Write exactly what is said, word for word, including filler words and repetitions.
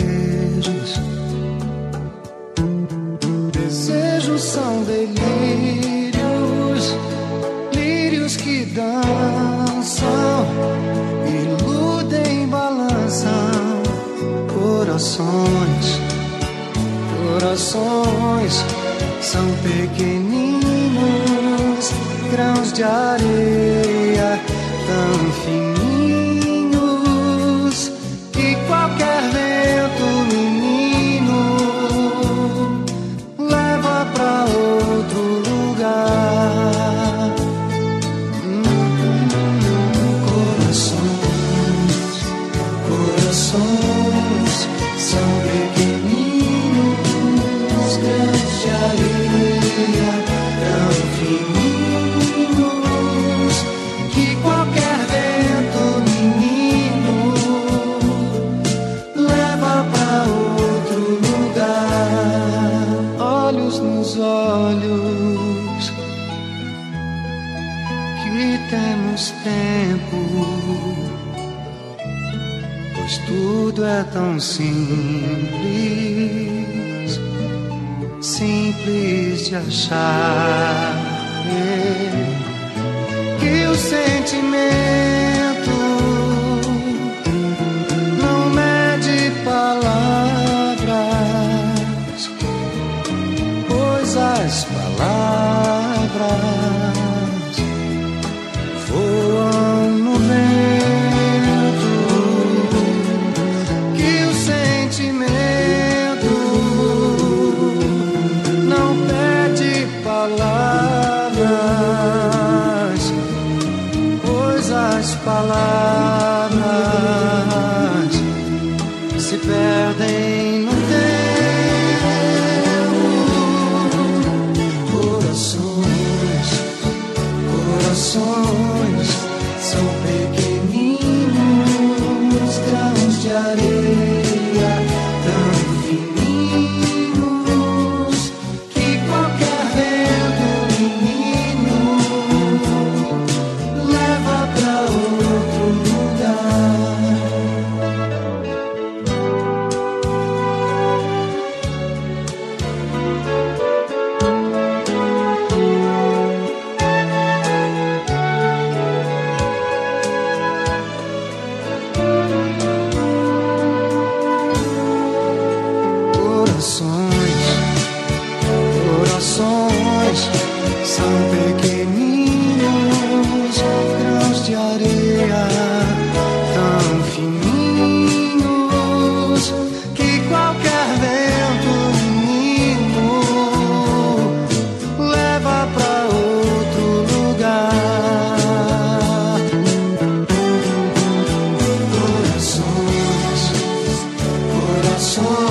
desejos. Desejos são delírios, lírios que dançam, iludem, balançam corações. Corações são pequeninos grãos de areia, tão fininhos que qualquer vento, menino, leva pra outro lugar. Hum, corações, corações são pequeninos grãos de areia, tão fininhos que qualquer vento, menino, leva pra outro lugar. Olhos nos olhos, que temos tempo, pois tudo é tão simples, simples de achar, que o sentimento não mede palavras, pois as palavras voam no vento, que o sentimento não pede palavras, pois as palavras se perdem no tempo. Corações, corações são pequeninos grãos de areia, tão fininhos que qualquer vento, menino, leva pra outro lugar. Corações, corações são pequeninos grãos de areia, tão fininhos que qualquer vento, menino, leva pra outro lugar. Corações, corações